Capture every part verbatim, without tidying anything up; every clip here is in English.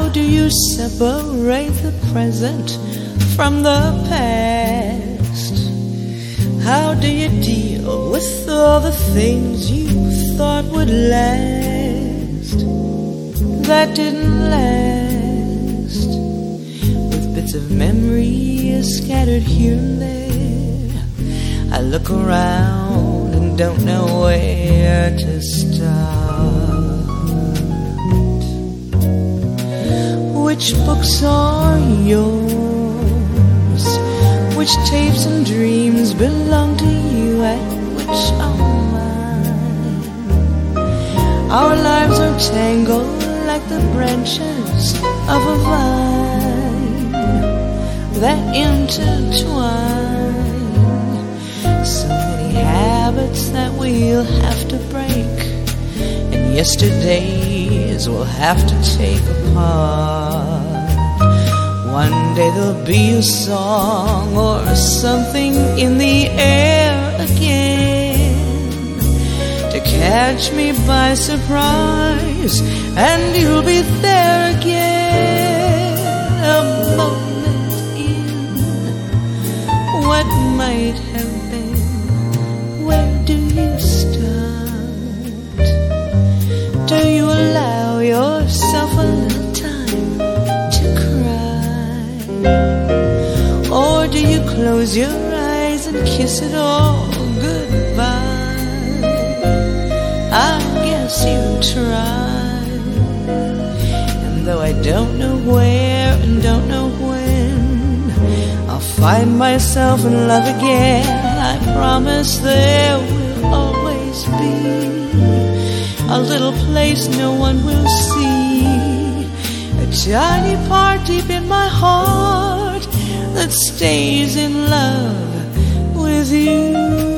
How do you separate the present from the past? How do you deal with all the things you thought would last that didn't last? With bits of memory scattered here and there, I look around and don't know where to start. Which books are yours? Which tapes and dreams belong to you and which are mine? Our lives are tangled like the branches of a vine that intertwine. So many habits that we'll have to break, and yesterdays we'll have to take apart. One day there'll be a song or something in the air again to catch me by surprise, and you'll be there again. A moment in what might have been. Where do you start? Do you allow yourself a little time to cry? Or do you close your eyes and kiss it all goodbye? I guess you try. And though I don't know where and don't know when, I'll find myself in love again. I promise there will always be a little place no one will see, a tiny part deep in my heart that stays in love with you.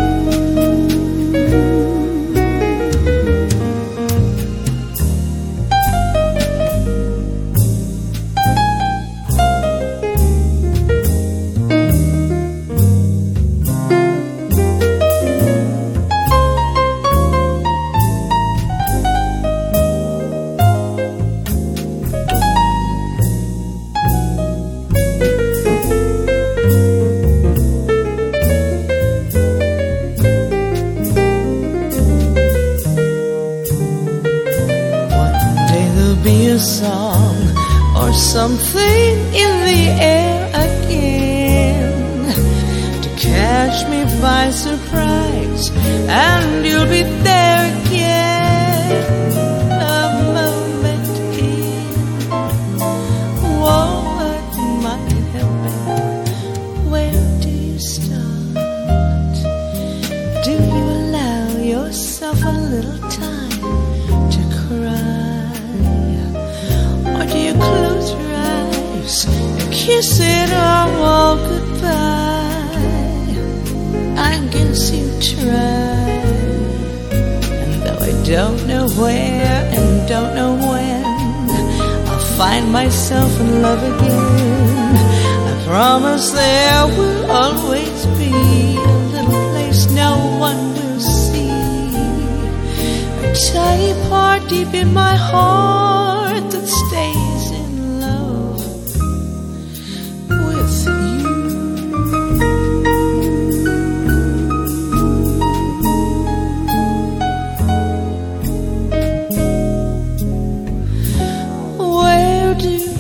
Be a song or something in the air again to catch me by surprise, and you'll be there again. A moment in what might have been. Where do you start? Do you allow yourself a little time to cry? Or do you close your eyes and kiss it all goodbye? I guess you try. And though I don't know where and don't know when, I'll find myself in love again. I promise there will always be a little place no one will see, a tiny part deep in my heart that stays in love with you. Where do